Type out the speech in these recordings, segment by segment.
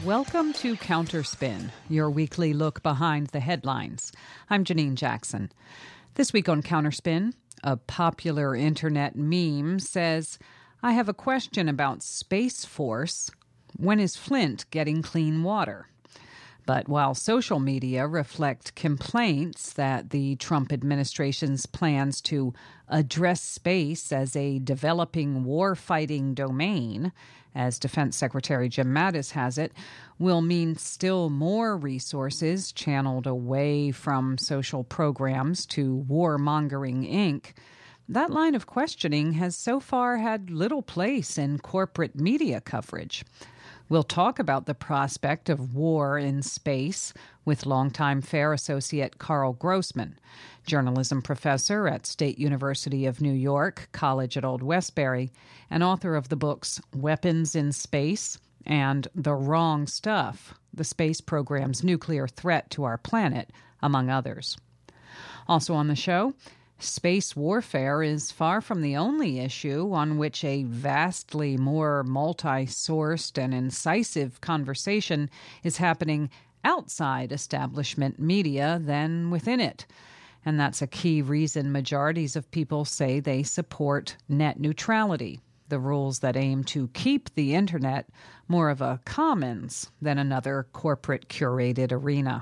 Welcome to Counterspin, your weekly look behind the headlines. I'm Janine Jackson. This week on Counterspin, a popular internet meme says, I have a question about Space Force. When is Flint getting clean water? But while social media reflect complaints that the Trump administration's plans to address space as a developing war-fighting domain, as Defense Secretary Jim Mattis has it, will mean still more resources channeled away from social programs to warmongering Inc., that line of questioning has so far had little place in corporate media coverage. We'll talk about the prospect of war in space with longtime FAIR associate Carl Grossman, journalism professor at State University of New York, College at Old Westbury, and author of the books Weapons in Space and The Wrong Stuff, the space program's nuclear threat to our planet, among others. Also on the show, space warfare is far from the only issue on which a vastly more multi-sourced and incisive conversation is happening outside establishment media than within it. And that's a key reason majorities of people say they support net neutrality, the rules that aim to keep the internet more of a commons than another corporate curated arena.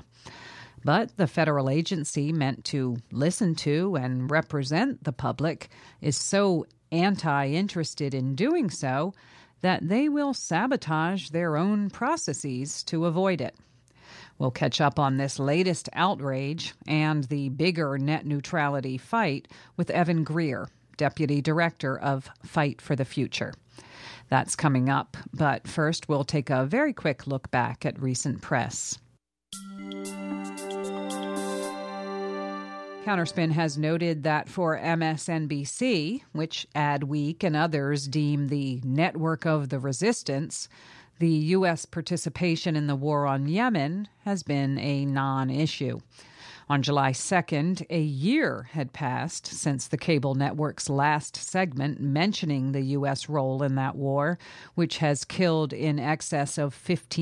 But the federal agency meant to listen to and represent the public is so anti-interested in doing so that they will sabotage their own processes to avoid it. We'll catch up on this latest outrage and the bigger net neutrality fight with Evan Greer, Deputy Director of Fight for the Future. That's coming up, but first we'll take a very quick look back at recent press. Counterspin has noted that for MSNBC, which Adweek and others deem the network of the resistance, the U.S. participation in the war on Yemen has been a non-issue. On July 2nd, a year had passed since the cable network's last segment mentioning the U.S. role in that war, which has killed in excess of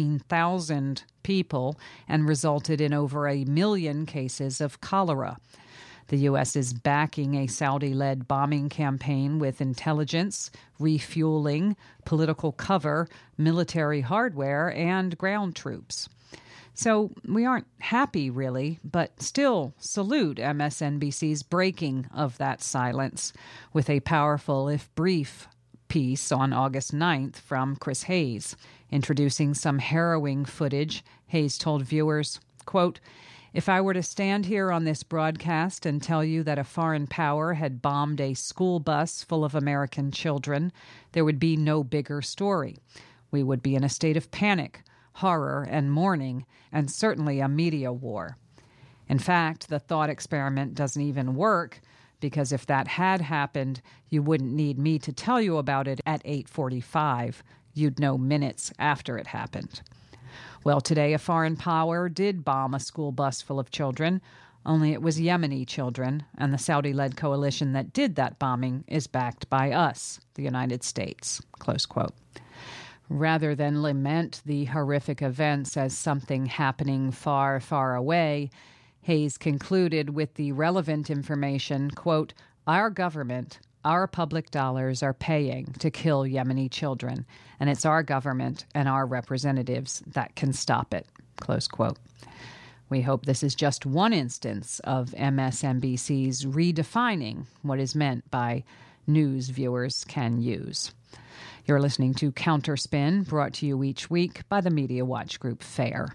15,000 people and resulted in over 1 million cases of cholera. The U.S. is backing a Saudi-led bombing campaign with intelligence, refueling, political cover, military hardware, and ground troops. So we aren't happy, really, but still salute MSNBC's breaking of that silence with a powerful, if brief, piece on August 9th from Chris Hayes. Introducing some harrowing footage, Hayes told viewers, quote, if I were to stand here on this broadcast and tell you that a foreign power had bombed a school bus full of American children, there would be no bigger story. We would be in a state of panic, horror, and mourning, and certainly a media war. In fact, the thought experiment doesn't even work, because if that had happened, you wouldn't need me to tell you about it at 8:45. You'd know minutes after it happened. Well, today a foreign power did bomb a school bus full of children, only it was Yemeni children, and the Saudi-led coalition that did that bombing is backed by us, the United States, close quote. Rather than lament the horrific events as something happening far, far away, Hayes concluded with the relevant information, quote, our government, our public dollars are paying to kill Yemeni children, and it's our government and our representatives that can stop it, close quote. We hope this is just one instance of MSNBC's redefining what is meant by news viewers can use. You're listening to Counterspin, brought to you each week by the Media Watch Group FAIR.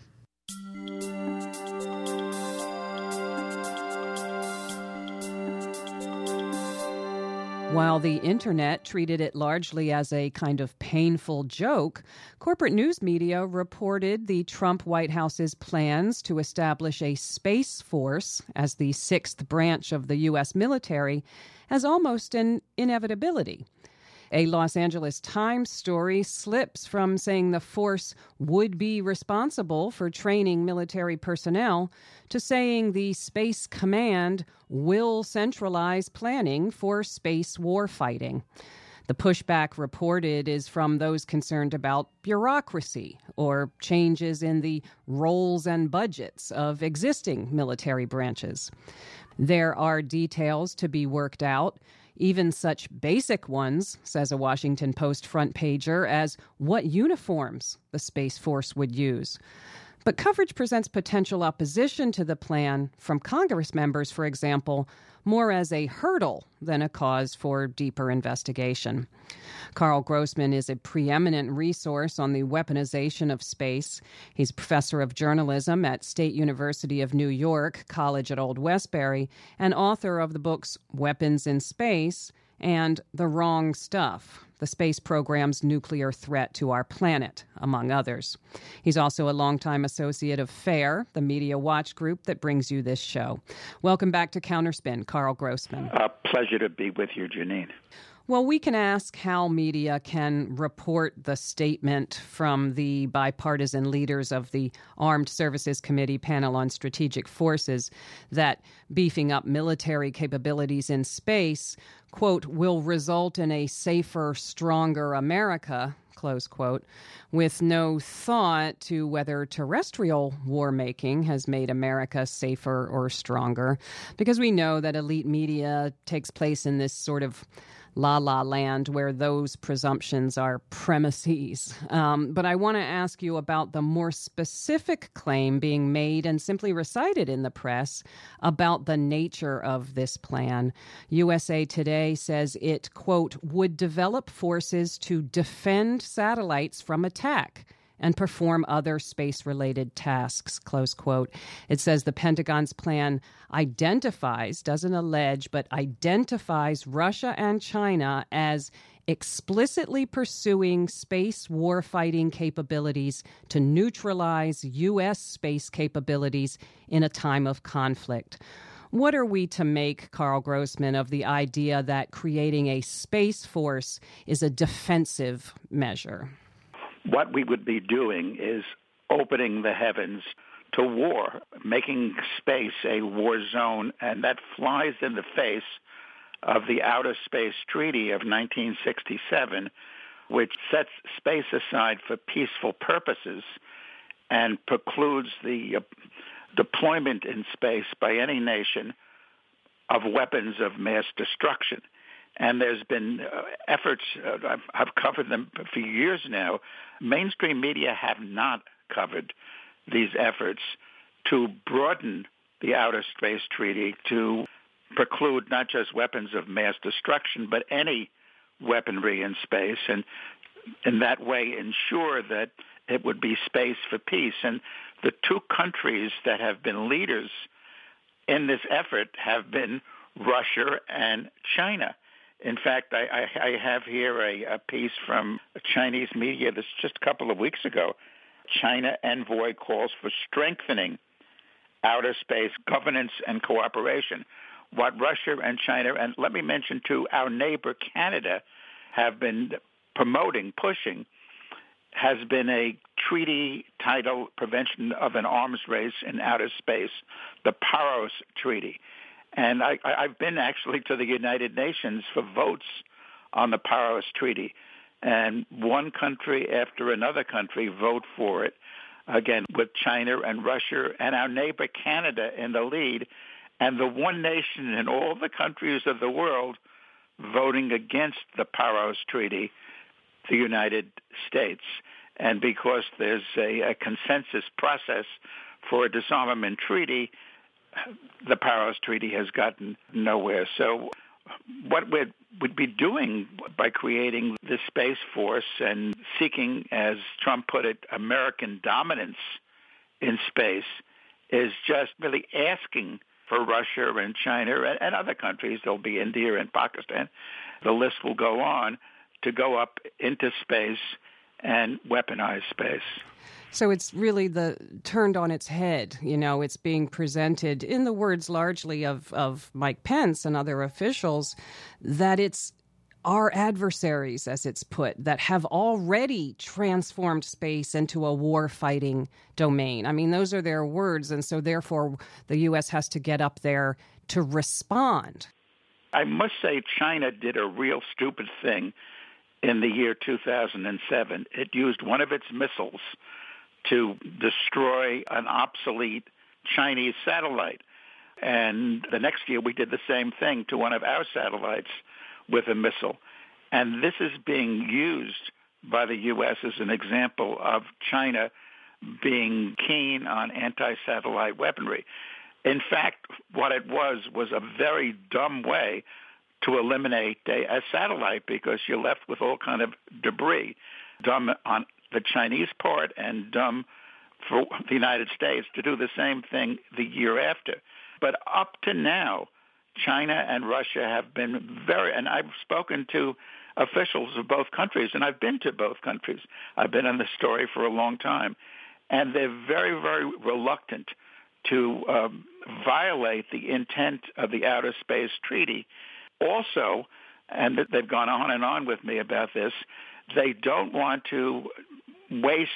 While the internet treated it largely as a kind of painful joke, corporate news media reported the Trump White House's plans to establish a space force as the sixth branch of the U.S. military as almost an inevitability. A Los Angeles Times story slips from saying the force would be responsible for training military personnel to saying the Space Command will centralize planning for space warfighting. The pushback reported is from those concerned about bureaucracy or changes in the roles and budgets of existing military branches. There are details to be worked out, even such basic ones, says a Washington Post front pager, as what uniforms the Space Force would use. But coverage presents potential opposition to the plan from Congress members, for example, more as a hurdle than a cause for deeper investigation. Carl Grossman is a preeminent resource on the weaponization of space. He's a professor of journalism at State University of New York, College at Old Westbury, and author of the books Weapons in Space and The Wrong Stuff, the space program's nuclear threat to our planet, among others. He's also a longtime associate of FAIR, the media watch group that brings you this show. Welcome back to Counterspin, Carl Grossman. A pleasure to be with you, Janine. Well, we can ask how media can report the statement from the bipartisan leaders of the Armed Services Committee Panel on Strategic Forces that beefing up military capabilities in space, quote, will result in a safer, stronger America, close quote, with no thought to whether terrestrial war-making has made America safer or stronger, because we know that elite media takes place in this sort of la-la land where those presumptions are premises. But I want to ask you about the more specific claim being made and simply recited in the press about the nature of this plan. USA Today says it, quote, would develop forces to defend satellites from attack and perform other space-related tasks, close quote. It says the Pentagon's plan identifies, doesn't allege, but identifies Russia and China as explicitly pursuing space warfighting capabilities to neutralize U.S. space capabilities in a time of conflict. What are we to make, Carl Grossman, of the idea that creating a space force is a defensive measure? What we would be doing is opening the heavens to war, making space a war zone, and that flies in the face of the Outer Space Treaty of 1967, which sets space aside for peaceful purposes and precludes the deployment in space by any nation of weapons of mass destruction. And there's been efforts, I've covered them for years now. Mainstream media have not covered these efforts to broaden the Outer Space Treaty to preclude not just weapons of mass destruction, but any weaponry in space, and in that way ensure that it would be space for peace. And the two countries that have been leaders in this effort have been Russia and China. In fact, I have here a piece from Chinese media that's just a couple of weeks ago. China envoy calls for strengthening outer space governance and cooperation. What Russia and China, and let me mention too, our neighbor Canada, have been promoting, pushing, has been a treaty titled Prevention of an Arms Race in Outer Space, the Paros Treaty. And I've been actually to the United Nations for votes on the Paros Treaty. And one country after another country vote for it, again, with China and Russia and our neighbor Canada in the lead, and the one nation in all the countries of the world voting against the Paros Treaty, the United States. And because there's a consensus process for a disarmament treaty, the Paros Treaty has gotten nowhere. So what we'd be doing by creating this Space Force and seeking, as Trump put it, American dominance in space is just really asking for Russia and China and other countries, there'll be India and Pakistan, the list will go on, to go up into space and weaponize space. So it's really turned on its head. You know, it's being presented in the words largely of Mike Pence and other officials that it's our adversaries, as it's put, that have already transformed space into a war-fighting domain. I mean, those are their words, and so therefore the U.S. has to get up there to respond. I must say China did a real stupid thing in the year 2007. It used one of its missiles to destroy an obsolete Chinese satellite. And the next year we did the same thing to one of our satellites with a missile. And this is being used by the U.S. as an example of China being keen on anti-satellite weaponry. In fact, what it was a very dumb way to eliminate a satellite, because you're left with all kind of debris. Dumb on the Chinese part and dumb for the United States to do the same thing the year after. But up to now, China and Russia have been and I've spoken to officials of both countries, and I've been to both countries. I've been on this story for a long time. And they're very, very reluctant to violate the intent of the Outer Space Treaty. Also, and they've gone on and on with me about this, they don't want to waste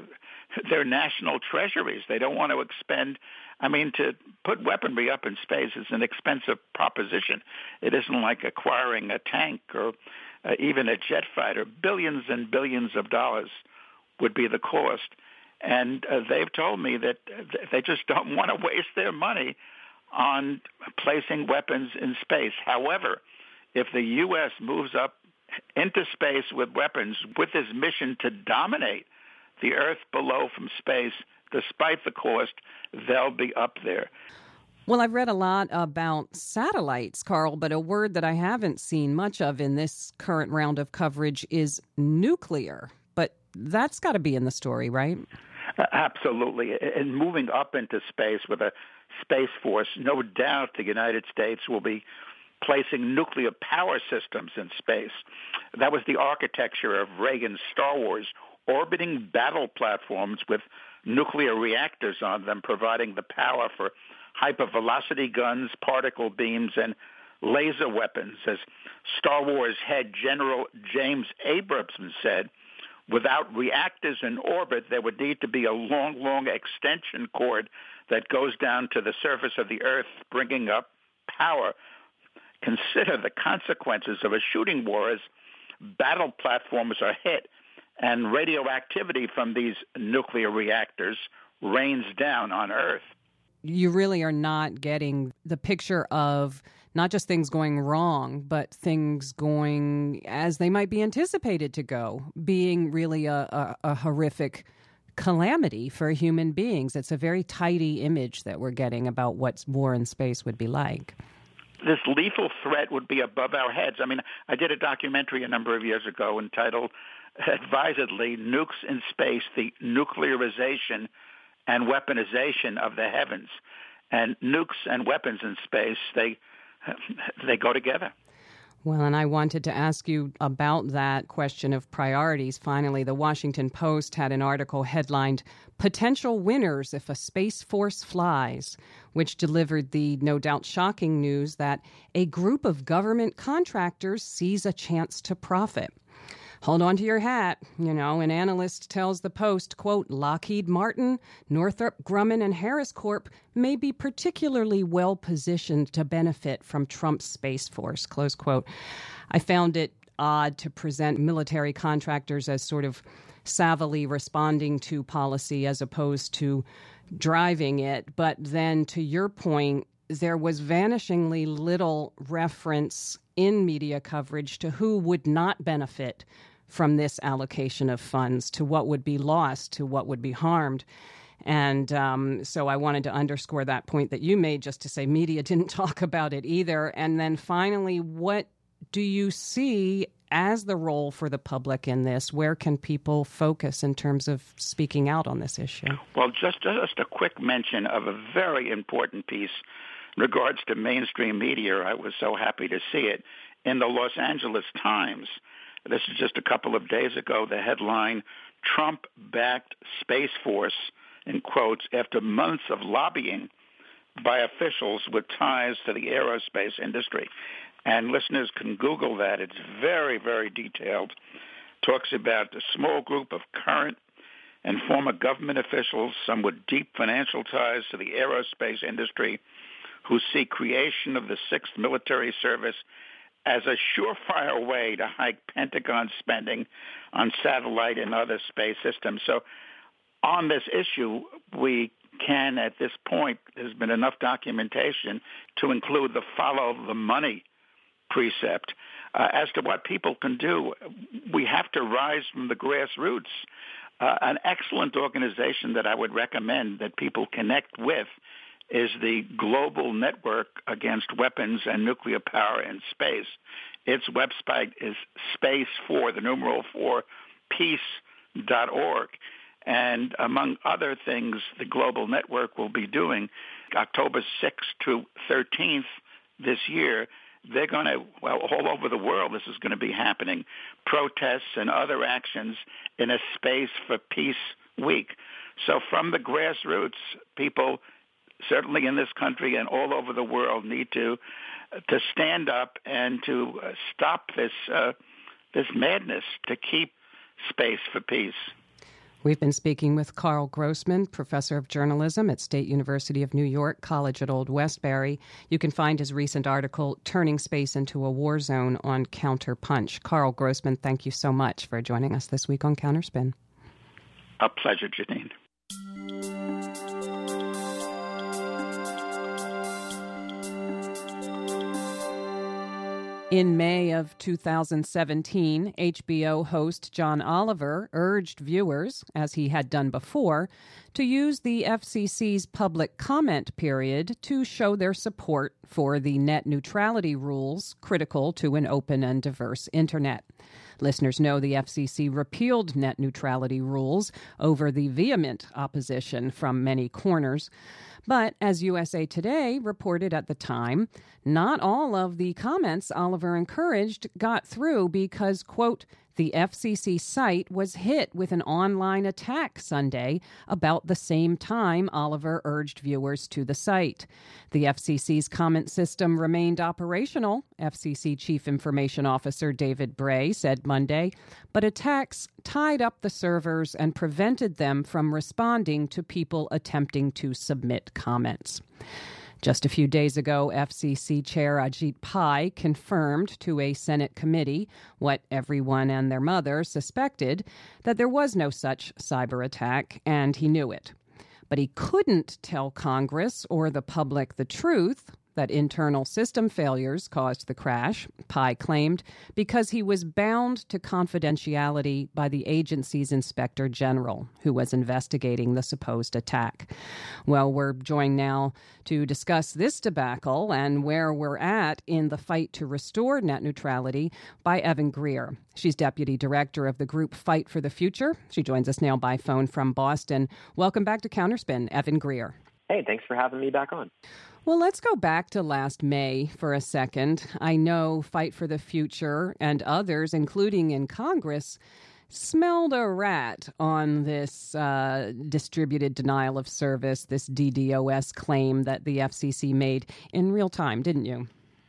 their national treasuries. They don't want to expend, to put weaponry up in space is an expensive proposition. It isn't like acquiring a tank or even a jet fighter. Billions and billions of dollars would be the cost. And they've told me that they just don't want to waste their money on placing weapons in space. However, if the U.S. moves up into space with weapons with this mission to dominate the Earth below from space, despite the cost, they'll be up there. Well, I've read a lot about satellites, Carl, but a word that I haven't seen much of in this current round of coverage is nuclear. But that's got to be in the story, right? Absolutely. And moving up into space with a space force, no doubt the United States will be placing nuclear power systems in space. That was the architecture of Reagan's Star Wars, orbiting battle platforms with nuclear reactors on them, providing the power for hypervelocity guns, particle beams, and laser weapons. As Star Wars head General James Abrams said, without reactors in orbit, there would need to be a long, long extension cord that goes down to the surface of the Earth, bringing up power. Consider the consequences of a shooting war as battle platforms are hit and radioactivity from these nuclear reactors rains down on Earth. You really are not getting the picture of not just things going wrong, but things going as they might be anticipated to go, being really a horrific calamity for human beings. It's a very tidy image that we're getting about what war in space would be like. This lethal threat would be above our heads. I did a documentary a number of years ago entitled, advisedly, Nukes in Space, the Nuclearization and Weaponization of the Heavens. And nukes and weapons in space, they go together. Well, and I wanted to ask you about that question of priorities. Finally, the Washington Post had an article headlined, Potential Winners If a Space Force Flies, which delivered the no doubt shocking news that a group of government contractors sees a chance to profit. Hold on to your hat. An analyst tells the Post, quote, Lockheed Martin, Northrop Grumman, and Harris Corp may be particularly well positioned to benefit from Trump's Space Force, close quote. I found it odd to present military contractors as sort of savvily responding to policy as opposed to driving it. But then to your point, there was vanishingly little reference in media coverage to who would not benefit from this allocation of funds, to what would be lost, to what would be harmed. And so I wanted to underscore that point that you made, just to say media didn't talk about it either. And then finally, what do you see as the role for the public in this? Where can people focus in terms of speaking out on this issue? Well, just a quick mention of a very important piece in regards to mainstream media. I was so happy to see it in the Los Angeles Times. This is just a couple of days ago. The headline, Trump-backed Space Force, in quotes, after months of lobbying by officials with ties to the aerospace industry. And listeners can Google that. It's very, very detailed. Talks about a small group of current and former government officials, some with deep financial ties to the aerospace industry, who see creation of the 6th Military Service as a surefire way to hike Pentagon spending on satellite and other space systems. So on this issue, we can, at this point, there's been enough documentation to include the follow the money precept. As to what people can do, we have to rise from the grassroots. An excellent organization that I would recommend that people connect with is the Global Network Against Weapons and Nuclear Power in Space. Its website is space4, peace.org. And among other things, the Global Network will be doing October 6th to 13th this year. They're going to, all over the world, this is going to be happening, protests and other actions in a Space for Peace week. So from the grassroots, people, certainly in this country and all over the world, need to stand up and to stop this madness, to keep Space for Peace. We've been speaking with Carl Grossman, professor of journalism at State University of New York College at Old Westbury. You can find his recent article, Turning Space into a War Zone, on Counterpunch. Carl Grossman, thank you so much for joining us this week on Counterspin. A pleasure, Janine. In May of 2017, HBO host John Oliver urged viewers, as he had done before, to use the FCC's public comment period to show their support for the net neutrality rules critical to an open and diverse Internet. Listeners know the FCC repealed net neutrality rules over the vehement opposition from many corners. But as USA Today reported at the time, not all of the comments Oliver encouraged got through because, quote, the FCC site was hit with an online attack Sunday about the same time Oliver urged viewers to the site. The FCC's comment system remained operational, FCC Chief Information Officer David Bray said Monday, but attacks tied up the servers and prevented them from responding to people attempting to submit comments. Just a few days ago, FCC Chair Ajit Pai confirmed to a Senate committee what everyone and their mother suspected, that there was no such cyber attack, and he knew it. But he couldn't tell Congress or the public the truth, that internal system failures caused the crash, Pai claimed, because he was bound to confidentiality by the agency's inspector general, who was investigating the supposed attack. Well, we're joined now to discuss this debacle and where we're at in the fight to restore net neutrality by Evan Greer. She's deputy director of the group Fight for the Future. She joins us now by phone from Boston. Welcome back to Counterspin, Evan Greer. Hey, thanks for having me back on. Well, let's go back to last May for a second. I know Fight for the Future and others, including in Congress, smelled a rat on this distributed denial of service, this DDoS claim that the FCC made in real time, didn't you?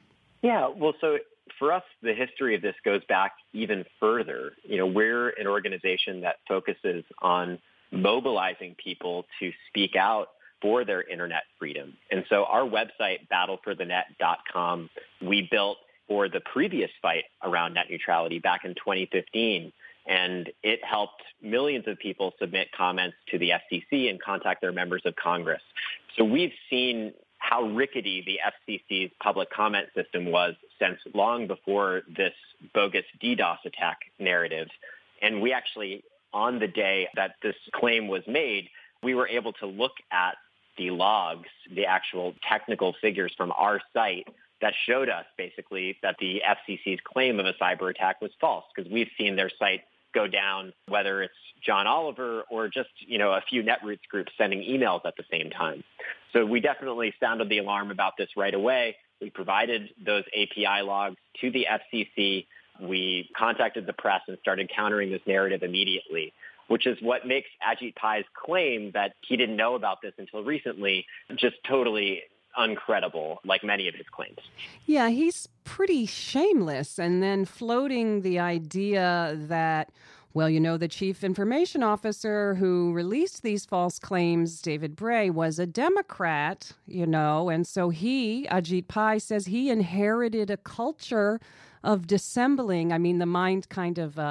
Yeah, well, so for us, the history of this goes back even further. You know, we're an organization that focuses on mobilizing people to speak out for their internet freedom. And so our website, battleforthenet.com, we built for the previous fight around net neutrality back in 2015. And it helped millions of people submit comments to the FCC and contact their members of Congress. So we've seen how rickety the FCC's public comment system was since long before this bogus DDoS attack narrative. And we actually, on the day that this claim was made, we were able to look at the logs, the actual technical figures from our site that showed us basically that the FCC's claim of a cyber attack was false, because we've seen their site go down, whether it's John Oliver or just, a few Netroots groups sending emails at the same time. So we definitely sounded the alarm about this right away. We provided those API logs to the FCC. We contacted the press and started countering this narrative immediately, which is what makes Ajit Pai's claim that he didn't know about this until recently just totally uncredible, like many of his claims. Yeah, he's pretty shameless, and then floating the idea that well, the chief information officer who released these false claims, David Bray, was a Democrat, and so Ajit Pai says he inherited a culture of dissembling. I mean, the mind kind of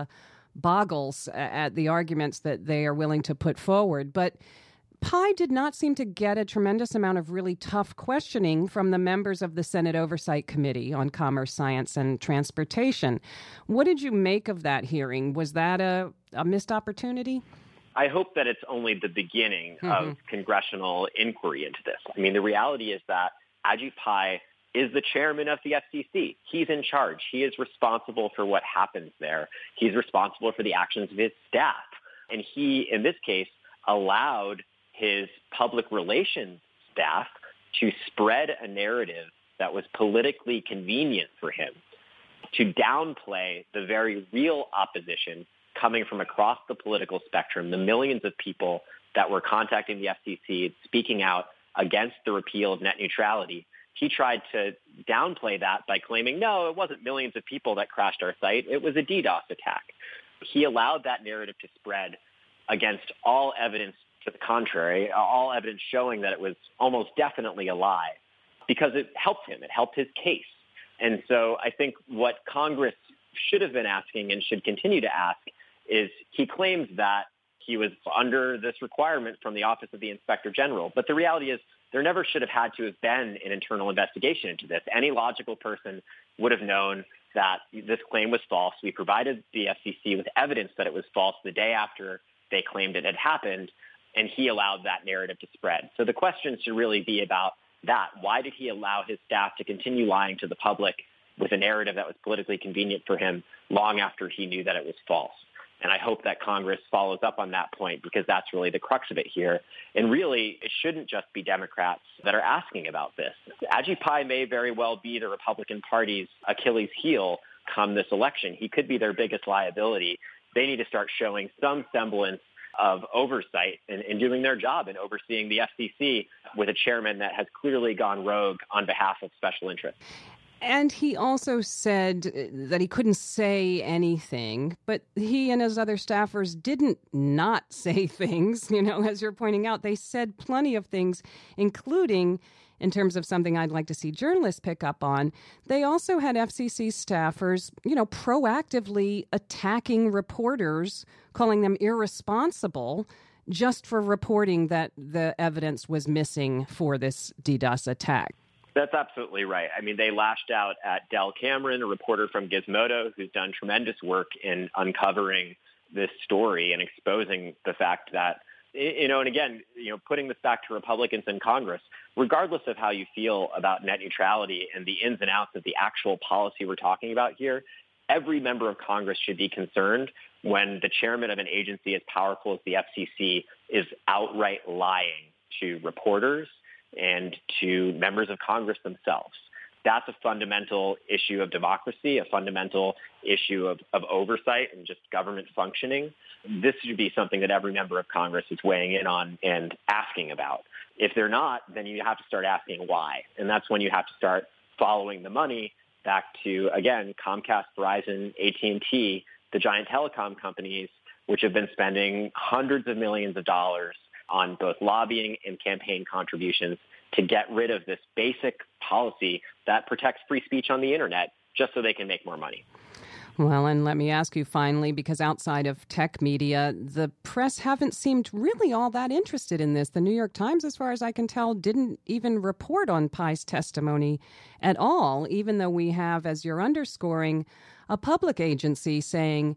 boggles at the arguments that they are willing to put forward. But Pai did not seem to get a tremendous amount of really tough questioning from the members of the Senate Oversight Committee on Commerce, Science, and Transportation. What did you make of that hearing? Was that a missed opportunity? I hope that it's only the beginning of congressional inquiry into this. I mean, the reality is that Ajit Pai is the chairman of the FCC. He's in charge. He is responsible for what happens there. He's responsible for the actions of his staff. And he, in this case, allowed his public relations staff to spread a narrative that was politically convenient for him, to downplay the very real opposition coming from across the political spectrum, the millions of people that were contacting the FCC, speaking out against the repeal of net neutrality. He tried to downplay that by claiming, no, it wasn't millions of people that crashed our site. It was a DDoS attack. He allowed that narrative to spread against all evidence to the contrary, all evidence showing that it was almost definitely a lie, because it helped him. It helped his case. And so I think what Congress should have been asking and should continue to ask is, he claims that he was under this requirement from the Office of the Inspector General. But the reality is, there never should have had to have been an internal investigation into this. Any logical person would have known that this claim was false. We provided the FCC with evidence that it was false the day after they claimed it had happened, and he allowed that narrative to spread. So the question should really be about that. Why did he allow his staff to continue lying to the public with a narrative that was politically convenient for him long after he knew that it was false? And I hope that Congress follows up on that point, because that's really the crux of it here. And really, it shouldn't just be Democrats that are asking about this. Ajit Pai may very well be the Republican Party's Achilles heel come this election. He could be their biggest liability. They need to start showing some semblance of oversight in doing their job and overseeing the FCC with a chairman that has clearly gone rogue on behalf of special interests. And he also said that he couldn't say anything, but he and his other staffers didn't not say things. As you're pointing out, they said plenty of things, including, in terms of something I'd like to see journalists pick up on, they also had FCC staffers, proactively attacking reporters, calling them irresponsible just for reporting that the evidence was missing for this DDoS attack. That's absolutely right. I mean, they lashed out at Del Cameron, a reporter from Gizmodo, who's done tremendous work in uncovering this story and exposing the fact that, and again, putting this back to Republicans in Congress, regardless of how you feel about net neutrality and the ins and outs of the actual policy we're talking about here, every member of Congress should be concerned when the chairman of an agency as powerful as the FCC is outright lying to reporters and to members of Congress themselves. That's a fundamental issue of democracy, a fundamental issue of oversight and just government functioning. This should be something that every member of Congress is weighing in on and asking about. If they're not, then you have to start asking why. And that's when you have to start following the money back to, again, Comcast, Verizon, AT&T, the giant telecom companies, which have been spending hundreds of millions of dollars on both lobbying and campaign contributions to get rid of this basic policy that protects free speech on the internet just so they can make more money. Well, and let me ask you finally, because outside of tech media, the press haven't seemed really all that interested in this. The New York Times, as far as I can tell, didn't even report on Pai's testimony at all, even though we have, as you're underscoring, a public agency saying,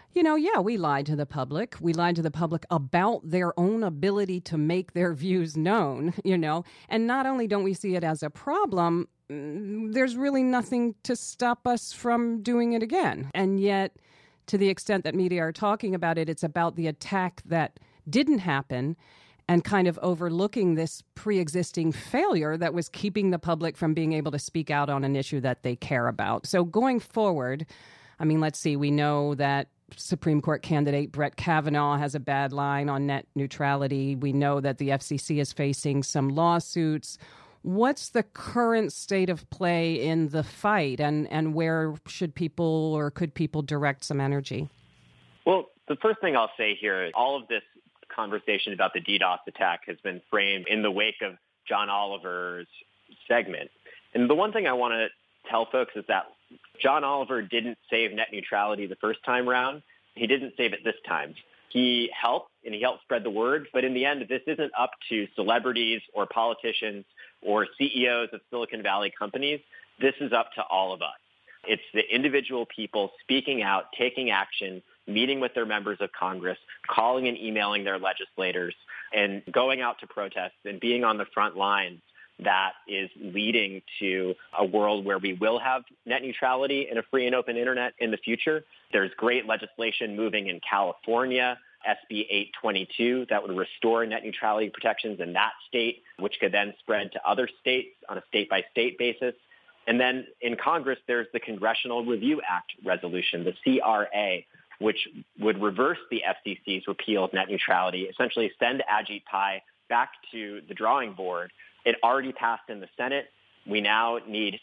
we lied to the public. We lied to the public about their own ability to make their views known, And not only don't we see it as a problem, there's really nothing to stop us from doing it again. And yet, to the extent that media are talking about it, it's about the attack that didn't happen and kind of overlooking this pre-existing failure that was keeping the public from being able to speak out on an issue that they care about. So going forward, let's see, we know that Supreme Court candidate Brett Kavanaugh has a bad line on net neutrality. We know that the FCC is facing some lawsuits. What's the current state of play in the fight, and where should people or could people direct some energy? Well, The first thing I'll say here, all of this conversation about the DDoS attack has been framed in the wake of John Oliver's segment. And the one thing I want to tell folks is that John Oliver didn't save net neutrality the first time round. He didn't save it this time. He helped, and he helped spread the word. But in the end, this isn't up to celebrities or politicians or CEOs of Silicon Valley companies. This is up to all of us. It's the individual people speaking out, taking action, meeting with their members of Congress, calling and emailing their legislators, and going out to protests and being on the front lines that is leading to a world where we will have net neutrality and a free and open internet in the future. There's great legislation moving in California, SB 822, that would restore net neutrality protections in that state, which could then spread to other states on a state-by-state basis. And then in Congress, there's the Congressional Review Act resolution, the CRA, which would reverse the FCC's repeal of net neutrality, essentially send Ajit Pai back to the drawing board. It already passed in the Senate. We now need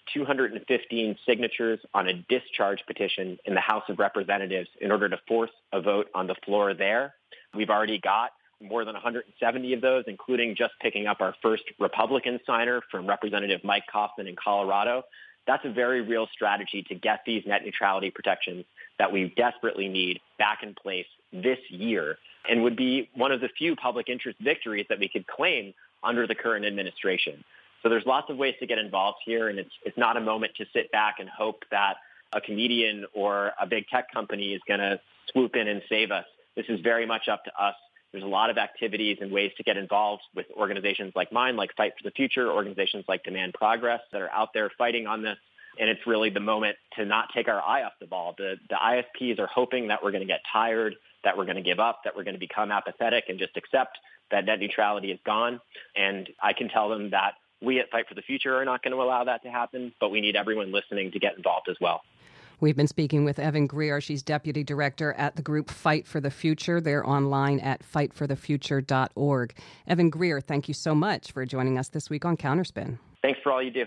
215 signatures on a discharge petition in the House of Representatives in order to force a vote on the floor there. We've already got more than 170 of those, including just picking up our first Republican signer from Representative Mike Coffman in Colorado. That's a very real strategy to get these net neutrality protections that we desperately need back in place this year, and would be one of the few public interest victories that we could claim under the current administration. So there's lots of ways to get involved here, and it's not a moment to sit back and hope that a comedian or a big tech company is going to swoop in and save us. This is very much up to us. There's a lot of activities and ways to get involved with organizations like mine, like Fight for the Future, organizations like Demand Progress that are out there fighting on this. And it's really the moment to not take our eye off the ball. The ISPs are hoping that we're going to get tired, that we're going to give up, that we're going to become apathetic and just accept that net neutrality is gone. And I can tell them that we at Fight for the Future are not going to allow that to happen, but we need everyone listening to get involved as well. We've been speaking with Evan Greer. She's deputy director at the group Fight for the Future. They're online at fightforthefuture.org. Evan Greer, thank you so much for joining us this week on Counterspin. Thanks for all you do.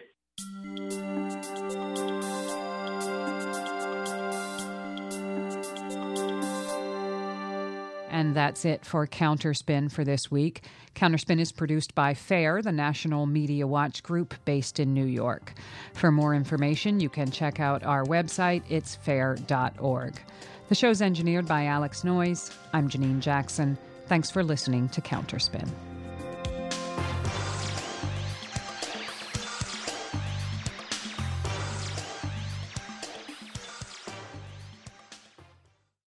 And that's it for Counterspin for this week. Counterspin is produced by FAIR, the National Media Watch group based in New York. For more information, you can check out our website. It's fair.org. The show's engineered by Alex Noyes. I'm Janine Jackson. Thanks for listening to Counterspin.